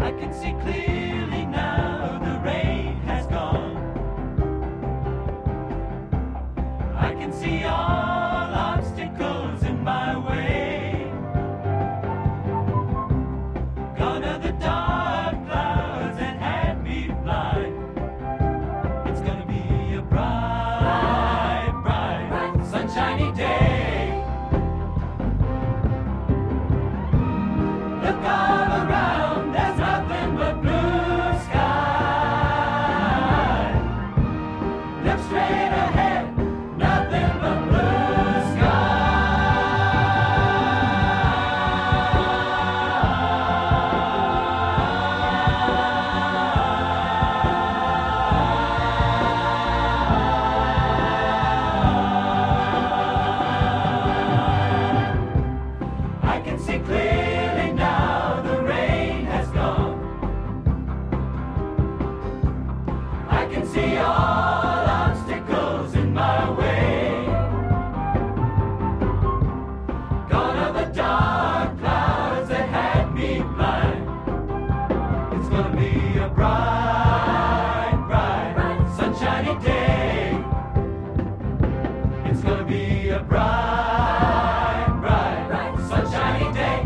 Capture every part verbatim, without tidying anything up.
I can see clearly now, the rain has gone. I can see all obstacles in my way. Gone are the dark clouds that had me blind. It's gonna be a bright, bright, bright, sunshiny day. Look all around, there's nothing but blue sky. Look straight ahead, nothing but blue sky. I can see clearly now, the rain has gone. I can see all obstacles in my way. Gone are the dark clouds that had me blind. It's gonna be a bright, bright, bright, sunshiny day. It's gonna be a bright, bright, bright, sunshiny day.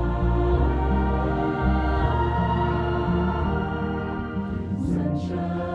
Sunshine.